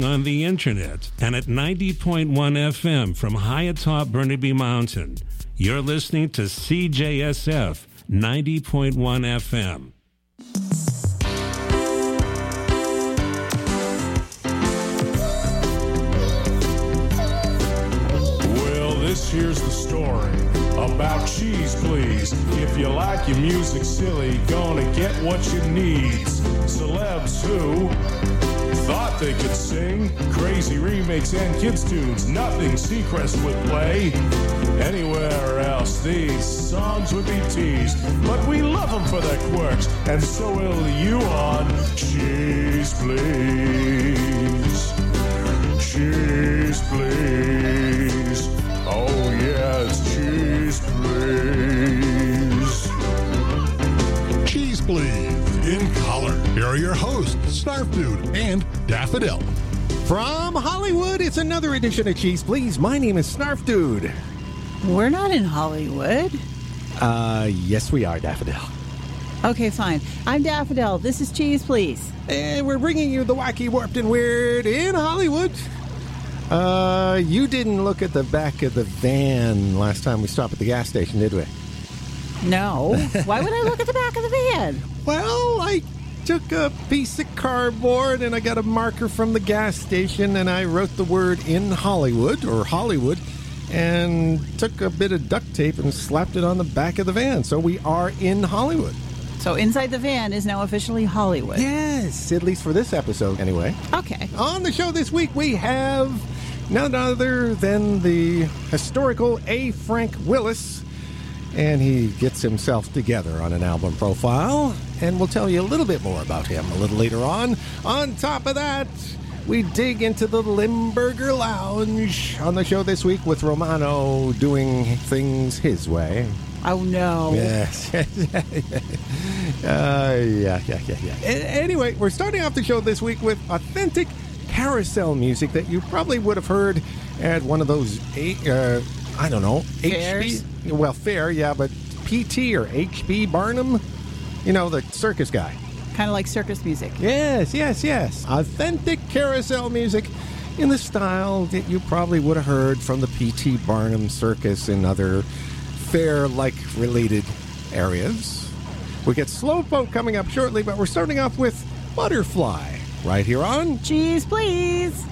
on the internet and at 90.1 FM from high atop Burnaby Mountain. You're listening to CJSF 90.1 FM. Well, this here's the story about Cheese Please. If you like your music silly, gonna get what you need. Celebs who thought they could sing crazy remakes and kids' tunes. Nothing Seacrest would play anywhere else. These songs would be teased, but we love them for their quirks, and so will you on Cheese Please. Cheese Please. Oh yeah, it's Cheese Please. Cheese Please. In color. Here are your hosts, Snarf Dude and Daffodil. From Hollywood, it's another edition of Cheese Please. My name is Snarf Dude. We're not in Hollywood. Yes we are, Daffodil. Okay, fine. I'm Daffodil. This is Cheese Please. And we're bringing you the wacky, warped, and weird in Hollywood. You didn't look at the back of the van last time we stopped at the gas station, did we? No. Why would I look at the back of the van? Well, I took a piece of cardboard and I got a marker from the gas station and I wrote the word in Hollywood, or Hollywood, and took a bit of duct tape and slapped it on the back of the van. So we are in Hollywood. So inside the van is now officially Hollywood. Yes, at least for this episode anyway. Okay. On the show this week we have none other than the historical A. Frank Willis. And he gets himself together on an album profile. And we'll tell you a little bit more about him a little later on. On top of that, we dig into the Limburger Lounge on the show this week with Romano doing things his way. Oh, no. Yes. Yeah. Anyway, we're starting off the show this week with authentic carousel music that you probably would have heard at one of those, I don't know, Fairs? HB. Well, fair, yeah, but PT or HB Barnum, you know, the circus guy. Kind of like circus music. Yes. Authentic carousel music in the style that you probably would have heard from the P.T. Barnum Circus and other fair-like related areas. We get Slowpoke coming up shortly, but we're starting off with Butterfly right here on Cheese Please.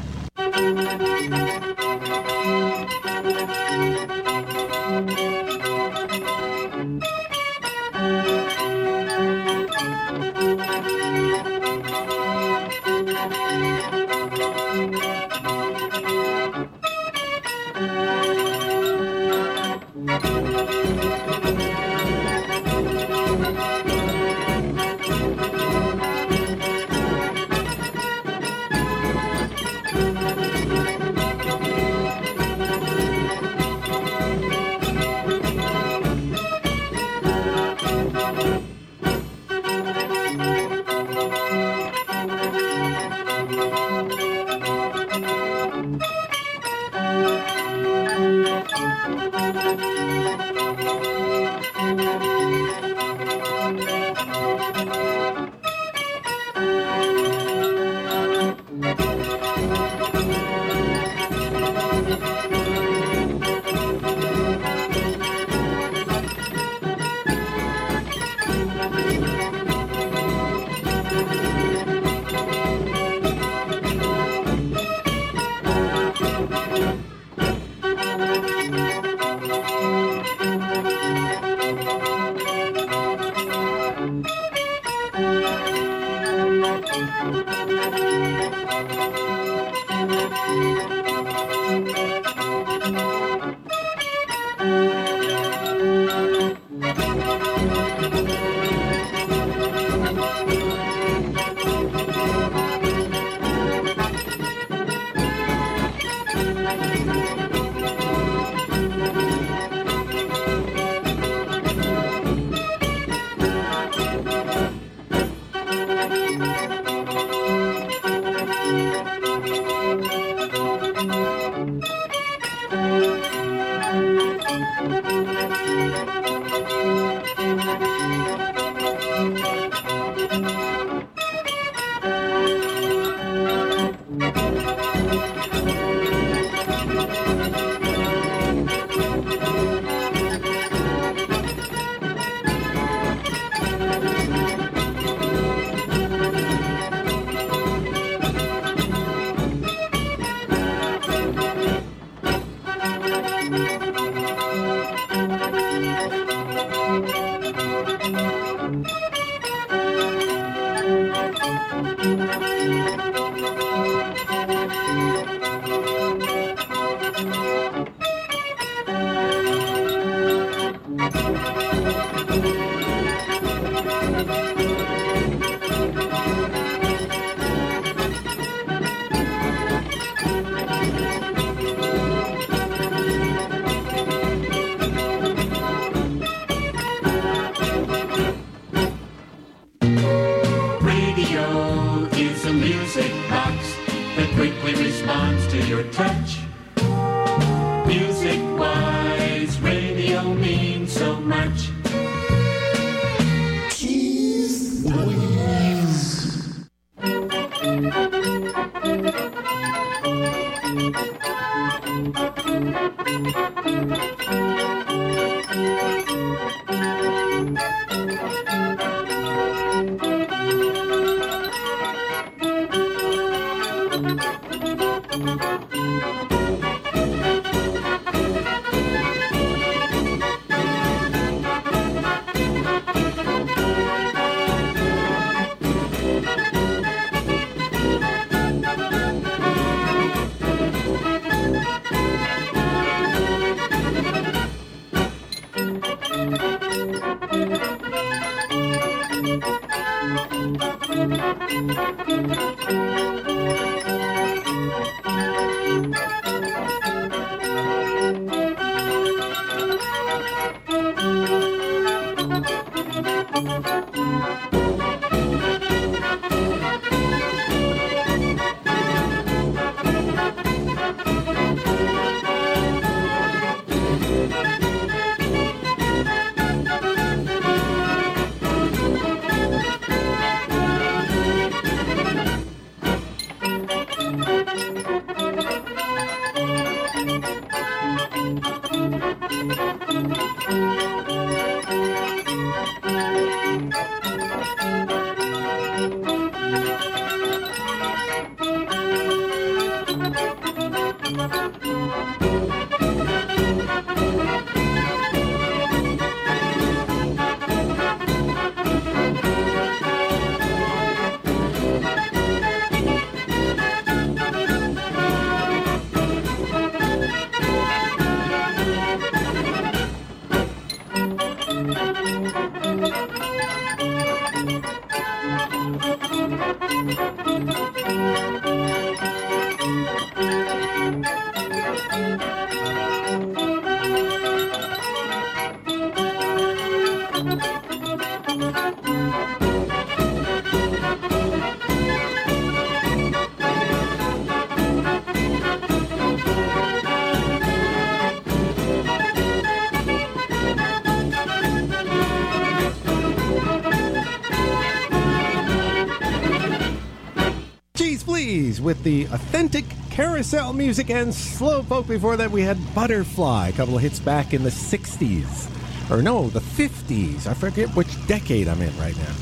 With the authentic carousel music and slowpoke. Before that, we had Butterfly, a couple of hits back in the 60s. Or no, the 50s. I forget which decade I'm in right now.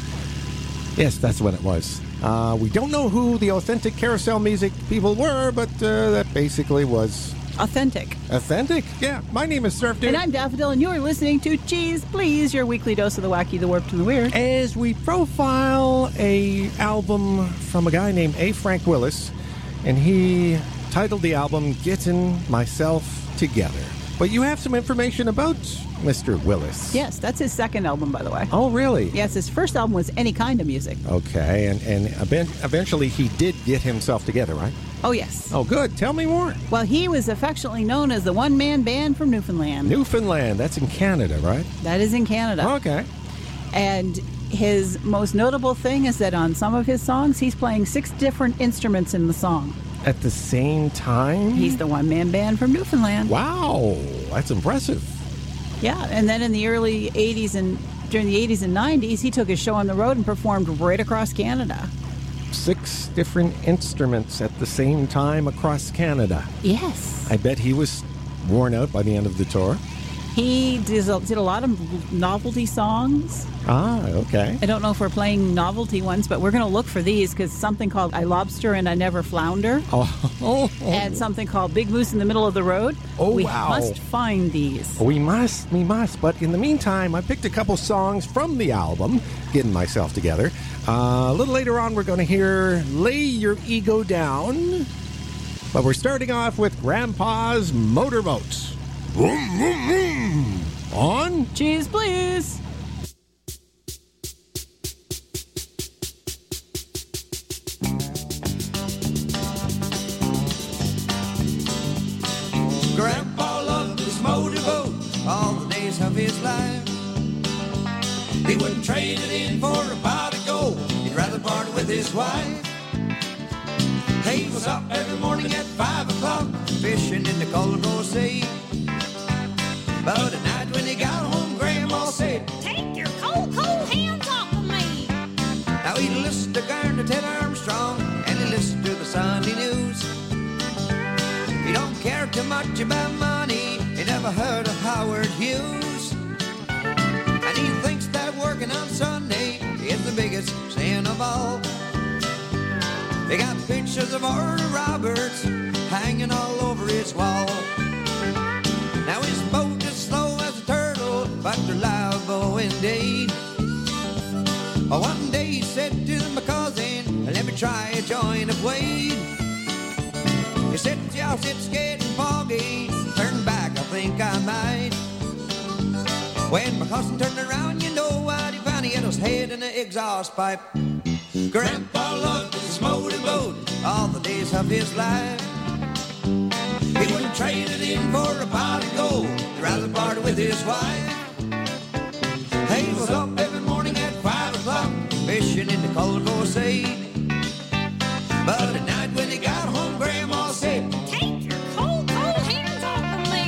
Yes, that's when it was. We don't know who the authentic carousel music people were, but that basically was... Authentic. Authentic? Yeah. My name is Surf Dude. And I'm Daffodil, and you're listening to Cheese Please, your weekly dose of the wacky, the warped, and the weird. As we profile a album from a guy named A. Frank Willis, and he titled the album Getting Myself Together. But you have some information about Mr. Willis. Yes, that's his second album, by the way. Oh, really? Yes, his first album was Any Kind of Music. Okay, and eventually he did get himself together, right? Oh, yes. Oh, good. Tell me more. Well, he was affectionately known as the one-man band from Newfoundland. Newfoundland, that's in Canada, right? That is in Canada. Okay. And his most notable thing is that on some of his songs, he's playing 6 different instruments in the song. At the same time? He's the one-man band from Newfoundland. Wow, that's impressive. Yeah, and then in the early 80s and during the 80s and 90s, he took his show on the road and performed right across Canada. 6 different instruments at the same time across Canada. Yes. I bet he was worn out by the end of the tour. He did a lot of novelty songs. Ah, okay. I don't know if we're playing novelty ones, but we're going to look for these because something called I Lobster and I Never Flounder. Oh. And something called Big Moose in the Middle of the Road. Oh, we wow. must find these. We must. But in the meantime, I picked a couple songs from the album, getting myself together. A little later on, we're going to hear Lay Your Ego Down. But we're starting off with Grandpa's Motorboat. Vroom, vroom, vroom. On Cheese, please. Grandpa loved his motorboat all the days of his life. He wouldn't trade it in for a pot of gold. He'd rather part with his wife. He was up every morning at 5 o'clock, fishing in the Colorado Sea. But at night when he got home, Grandma said, "Take your cold, cold hands off of me." now he listened to Garner Ted Armstrong, and he listened to the Sunday news. He don't care too much about money, he never heard of Howard Hughes. And he thinks that working on Sunday is the biggest sin of all. They got pictures of Oral Roberts hanging all over his wall. Now his boat is slow as a turtle, but reliable indeed. One day he said to my cousin, "Let me try a joint of weed." He said, "Josh, it's getting foggy. Turn back, I think I might." When my cousin turned around, you know what he found? He had his head in the exhaust pipe. Grandpa loved his motorboat all the days of his life. He wouldn't trade it in for a pot of gold. He'd rather part with his wife. He was up every morning at 5 o'clock, fishing in the Colorado Sea. But at night when he got home, Grandma said, "Take your cold, cold hands off of me."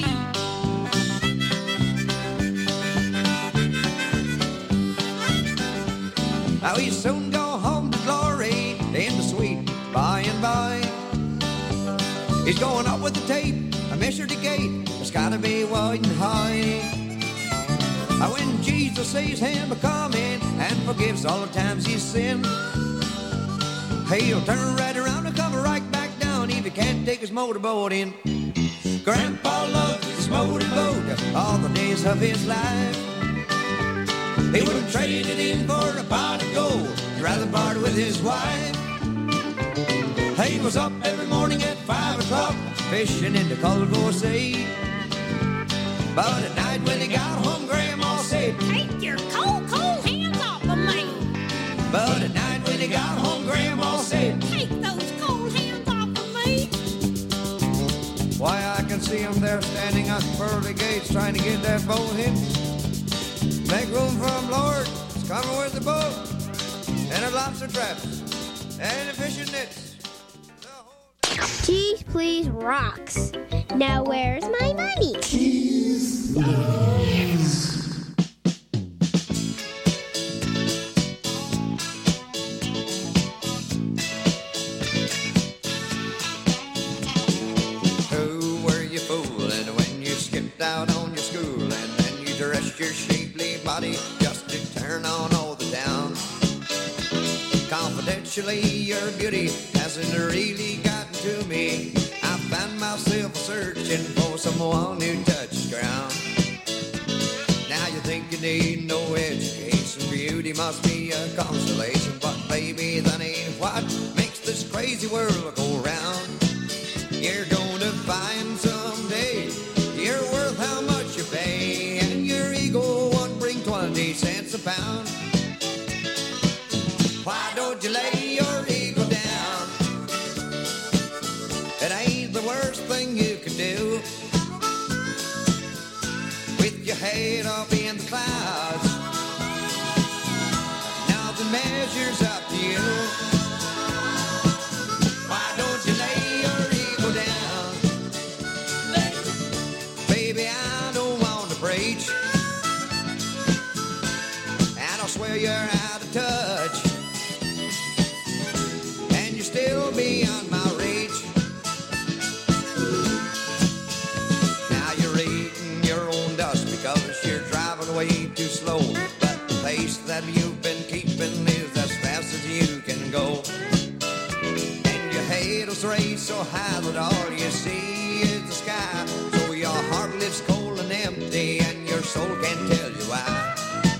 now he'd soon go home to glory in the sweet by and by. He's going up with the tape, I measured the gate, it's gotta be wide and high. When Jesus sees him a-coming and forgives all the times he's sinned, he'll turn right around and come right back down if he can't take his motorboat in. Grandpa loved his motorboat all the days of his life. He wouldn't trade it in for a pot of gold, he'd rather part with his wife. He was up every morning at 5 o'clock, fishing in the Colorado Sea. But at night when he got home, Grandma said, "Take your cold, cold hands off of me." but at night when he got home, Grandma said, "Take those cold hands off of me." why, I can see him there standing at the pearly gates trying to get that boat in. Make room for him, Lord. He's coming with the boat and the lobster traps and the fishing nets. Cheese Please rocks. Now where's my money? Who were you fooling when you skipped out on your school and then you dressed your shapely body just to turn on all the town? Confidentially, your beauty hasn't really gotten to me. I found myself searching for someone who touched ground. Now you think you need no education, beauty must be a consolation, but baby, that ain't what makes this crazy world go round. You're gonna find someday you're worth how much you pay, and your ego won't bring 20 cents a pound. Why don't you lay your ego down? It ain't the worst thing you can do. With your head up in the clouds, nothing measures up to you. Why don't you lay your ego down? Baby, I don't want to preach, and I'll swear you're out of touch. high that all you see is the sky. So your heart lives cold and empty, and your soul can't tell you why.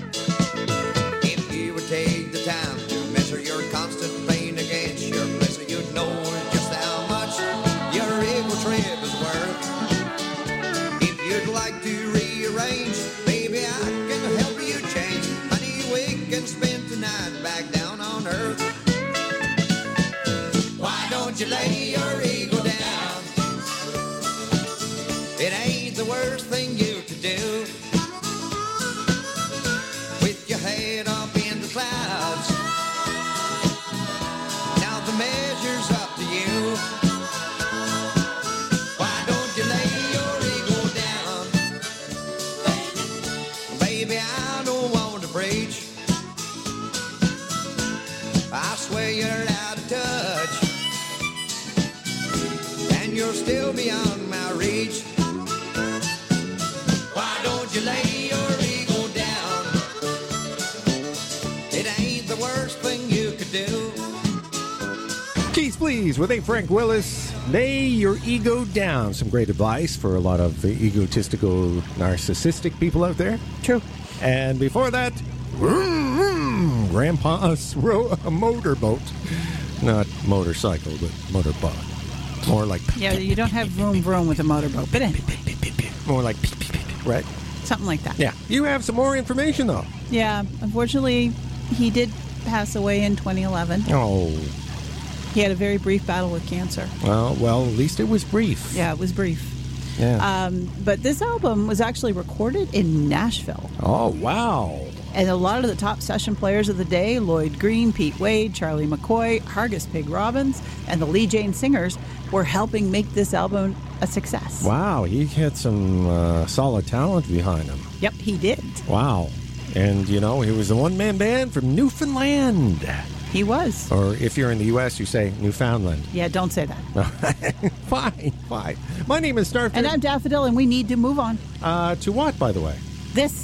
If you would take the time to measure your constant pain against your pleasure, you'd know just how much your ego trip is worth. If you'd like to rearrange, baby, I can help you change. Honey, we can spend tonight back down on earth. Why don't you lay your ego down? It ain't the worst thing you could do. With your head up in the clouds, now the measure's up to you. Why don't you lay your ego down? Baby, I don't want to preach. I swear you're out of touch, and you're still beyond my reach. Why don't you lay your ego down? It ain't the worst thing you could do. Keys Please with A. Frank Willis. Lay your ego down. Some great advice for a lot of the egotistical, narcissistic people out there. True. And before that, Grandpa's a motorboat. Not motorcycle, but motorboat. More like... Yeah, you don't have vroom vroom with a motorboat, but anyway. More like... Right? Something like that. Yeah. You have some more information, though. Yeah, unfortunately, he did pass away in 2011. Oh. He had a very brief battle with cancer. Well, at least it was brief. Yeah, it was brief. Yeah. But this album was actually recorded in Nashville. Oh, wow. And a lot of the top session players of the day, Lloyd Green, Pete Wade, Charlie McCoy, Hargus Pig Robbins, and the Lee Jane Singers were helping make this album a success. Wow, he had some solid talent behind him. Yep, he did. Wow. And, you know, he was a one-man band from Newfoundland. He was. Or if you're in the U.S., you say Newfoundland. Yeah, don't say that. Fine. My name is Starfield. And I'm Daffodil, and we need to move on. To what, by the way? This.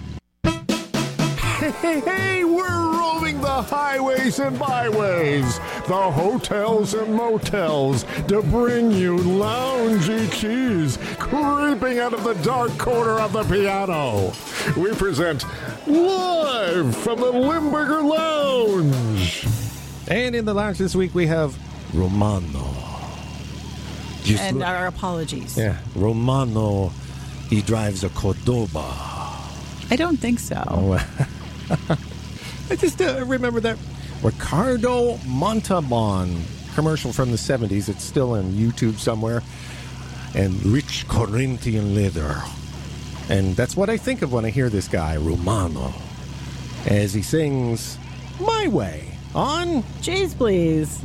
Hey, we're roaming the highways and byways, the hotels and motels, to bring you loungy keys creeping out of the dark corner of the piano. We present live from the Limburger Lounge. And in the lounge this week, we have Romano. And our apologies. Yeah, Romano, he drives a Cordoba. I don't think so. Oh, I just remember that Ricardo Montalban commercial from the 70s. It's still on YouTube somewhere. And rich Corinthian leather. And that's what I think of when I hear this guy, Romano, as he sings My Way on Cheese Please.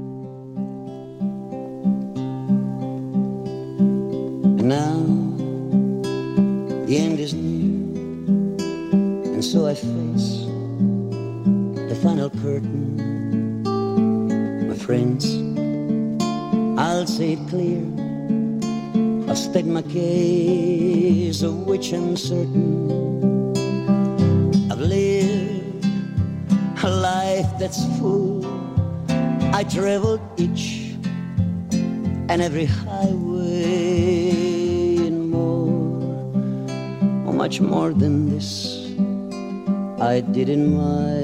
And now the end is near, and so I face the final curtain. My friends, I'll say it clear, I'll state my case, of which I'm certain. I've lived a life that's full. I traveled each and every highway and more, oh, much more than this I did in my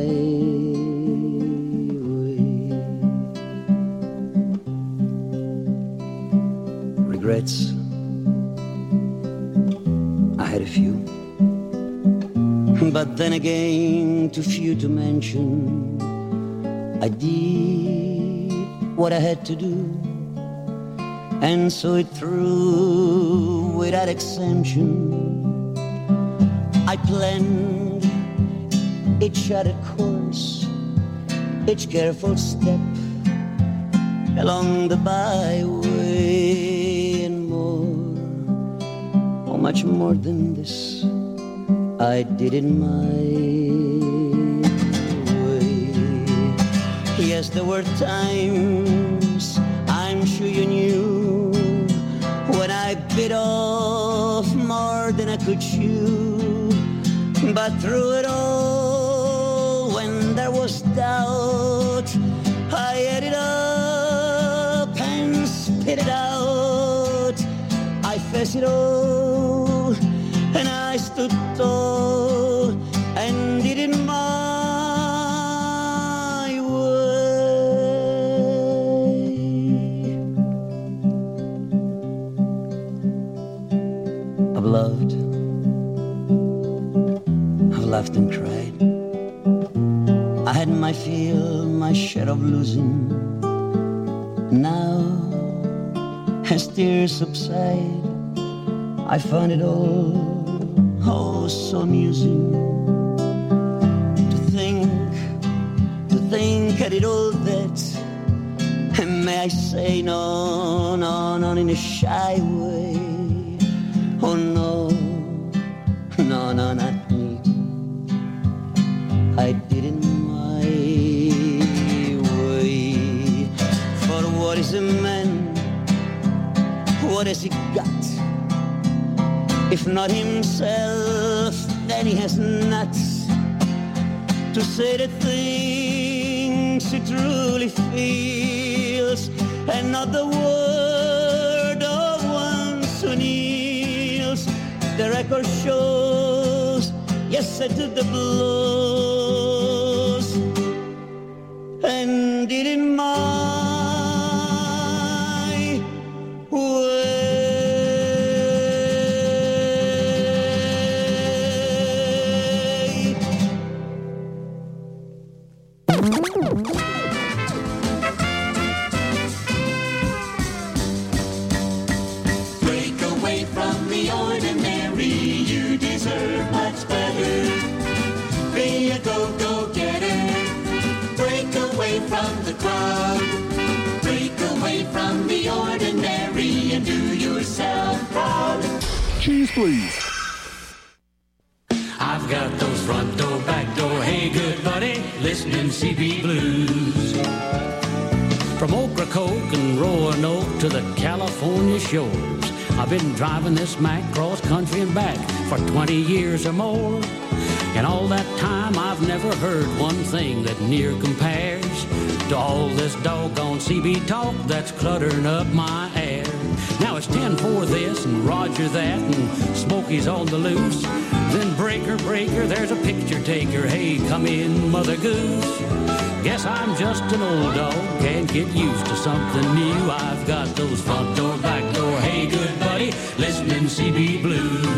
way. Regrets, I had a few, but then again too few to mention. I did what I had to do, and saw it through without exemption. I planned each charted course, each careful step along the byway, and more, oh, much more than this I did in my way. Yes, there were times, I'm sure you knew, when I bit off more than I could chew. But through it all, when there was doubt, I ate it up and hit it out. I faced it all, and I stood tall and did it my way. I've loved, I've laughed and cried. I had my fill, my share of losing. Now, as tears subside, I find it all, oh, so amusing to think I did all that. And may I say no, in a shy way. Oh no, not me. I did it my way. For what is a man? What has he got? If not himself, then he has nuts to say the things he truly feels, and not the word of one who kneels. The record shows, yes, I took the blows and did it my way. Break away from the ordinary, you deserve much better. Be a go-go-getter. Break away from the crowd. Break away from the ordinary and do yourself proud. Cheese, please. I've got those front door, back door, hey good buddy, listening CB Blues. From Ocracoke and Roanoke to the California shores, I've been driving this Mack cross country and back for 20 years or more. And all that time I've never heard one thing that near compares to all this doggone CB talk that's cluttering up my air. Now it's 10-4 this and Roger that and Smokey's on the loose. Then breaker, there's a picture taker. Hey, come in, Mother Goose. Guess I'm just an old dog, can't get used to something new. I've got those front door, back door, hey good buddy, listening CB Blues.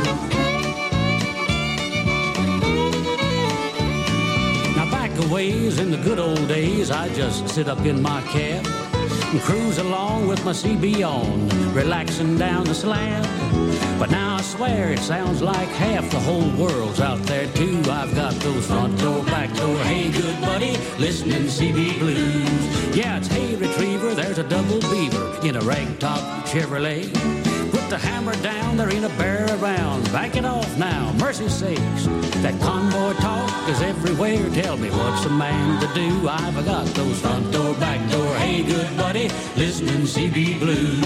Now back a ways in the good old days, I just sit up in my cab and cruise along with my CB on, relaxing down the slab. But now I swear it sounds like half the whole world's out there too. I've got those front door, back door, hey good buddy, listening CB Blues. Yeah, it's hey retriever, there's a double beaver in a ragtop Chevrolet. Put the hammer down, there ain't a bear around. Back it off now, mercy sakes. That convoy talk is everywhere. Tell me what's a man to do. I've got those front door, back door, hey good buddy, listening CB Blues.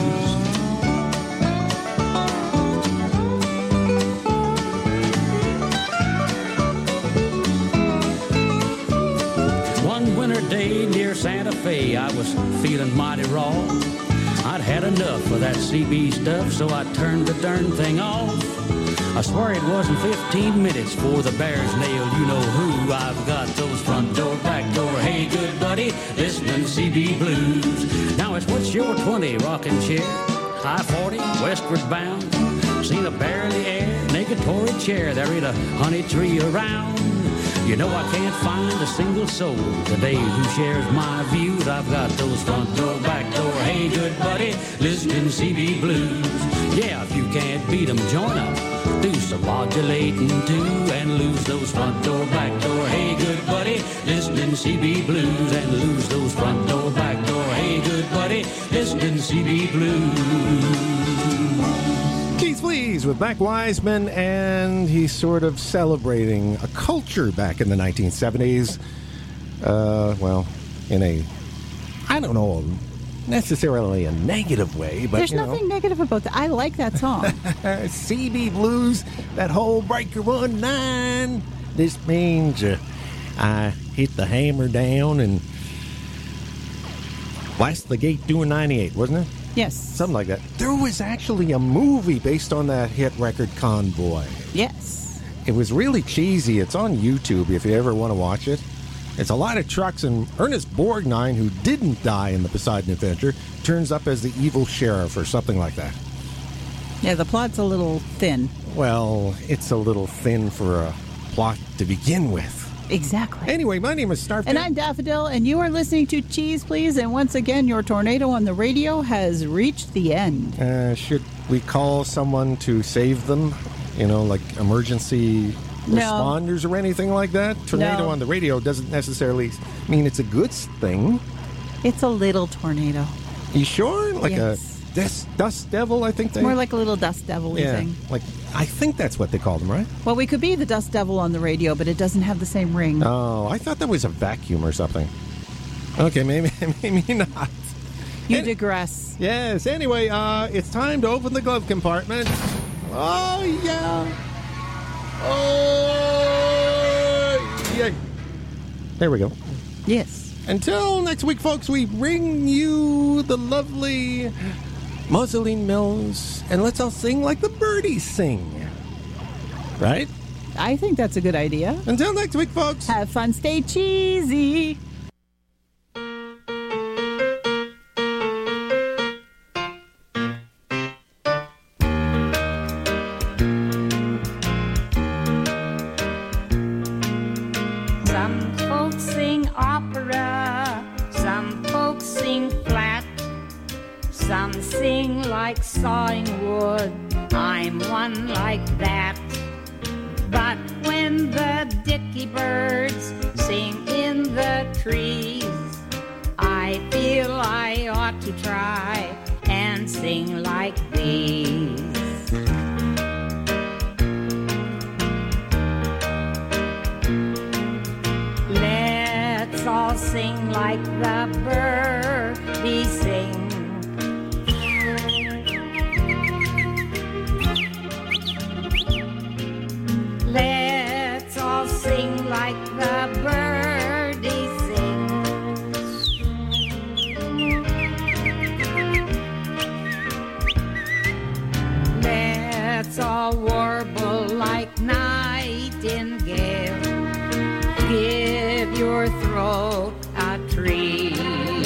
Day near Santa Fe, I was feeling mighty raw. I'd had enough of that CB stuff, so I turned the darn thing off. I swear it wasn't 15 minutes for the Bears nailed you know who. I've got those front door, back door, hey good buddy, listening CB Blues. Now it's what's your 20 rocking chair? I-40, westward bound. Seen a bear in the air, naked Tory chair, there ain't a honey tree around. You know I can't find a single soul today who shares my views. I've got those front door, back door, hey good buddy, listening CB Blues. Yeah, if you can't beat 'em, join up. Do some modulating too and lose those front door, back door, hey good buddy, listening CB Blues. And lose those front door, back door, hey good buddy, listening CB Blues. Cheese Please with Mac Wiseman, and he's sort of celebrating a culture back in the 1970s. Well, in a, I don't know, necessarily a negative way, but there's nothing negative about that. I like that song. CB Blues, that whole Breaker 1-9. This means I hit the hammer down and blast the gate doing 98, wasn't it? Yes. Something like that. There was actually a movie based on that hit record, Convoy. Yes. It was really cheesy. It's on YouTube if you ever want to watch it. It's a lot of trucks, and Ernest Borgnine, who didn't die in the Poseidon Adventure, turns up as the evil sheriff or something like that. Yeah, the plot's a little thin. Well, it's a little thin for a plot to begin with. Exactly. Anyway, my name is Snarf. And I'm Daffodil, and you are listening to Cheese Please. And once again, your tornado on the radio has reached the end. Should we call someone to save them? You know, like emergency responders or anything like that? Tornado on the radio doesn't necessarily mean it's a good thing. It's a little tornado. You sure? Like yes. a dust devil, I think they... More like a little dust devil-y thing. Like, I think that's what they call them, right? Well, we could be the dust devil on the radio, but it doesn't have the same ring. Oh, I thought that was a vacuum or something. Okay, maybe not. You digress. Yes, anyway, it's time to open the glove compartment. Oh, yeah. Oh, yeah. There we go. Yes. Until next week, folks, we bring you the lovely Musseline Mills, and let's all sing like the birdies sing. Right? I think that's a good idea. Until next week, folks. Have fun, stay cheesy. Some folks sing opera, some folks sing flat, some sing like sawing wood, I'm one like that. But when the dicky birds sing in the trees, I feel I ought to try and sing like these. Let's all sing like the birdies sing. Let's all sing like the birdies sing. Let's all warble like nightingale. Give your throat a treat.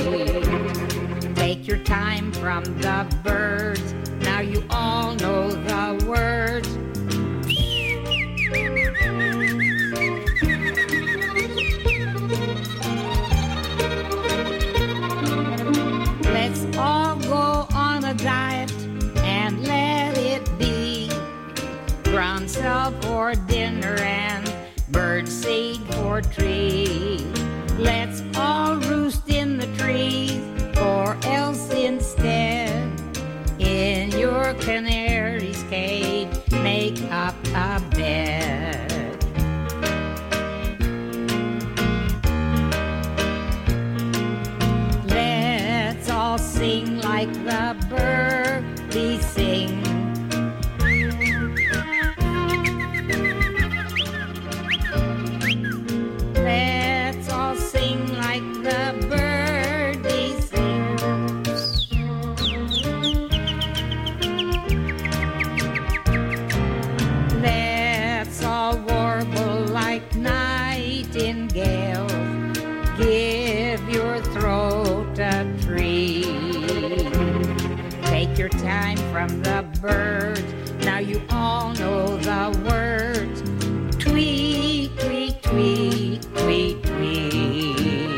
Take your time from the birds. Now you all know the words. Let's all go on a diet and let it be ground self for dinner and bird seed for tree. Let's all roost in the trees, or else instead in your canary's cage make up a bed. Let's all sing like the birdies sing. Let's all sing like the birdies sing. Let's all warble like nightingales. Give your throat a treat. Take your time from the birds. Now you all know the words. Tweet, tweet, tweet, tweet, tweet.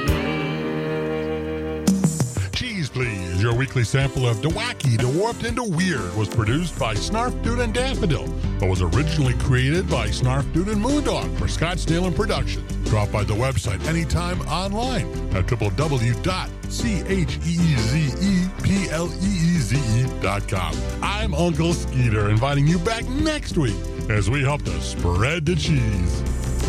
Cheese Please, your weekly sample of DeWacky, DeWarped, and DeWeird was produced by Snarf Dude and Daffodil, but was originally created by Snarf Dude and Moondog for Scottsdale and Production. Drop by the website anytime online at www.cheezepleeze.com. I'm Uncle Skeeter, inviting you back next week as we help to spread the cheese.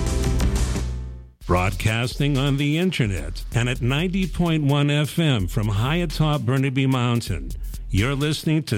Broadcasting on the internet and at 90.1 FM from high atop Burnaby Mountain. You're listening to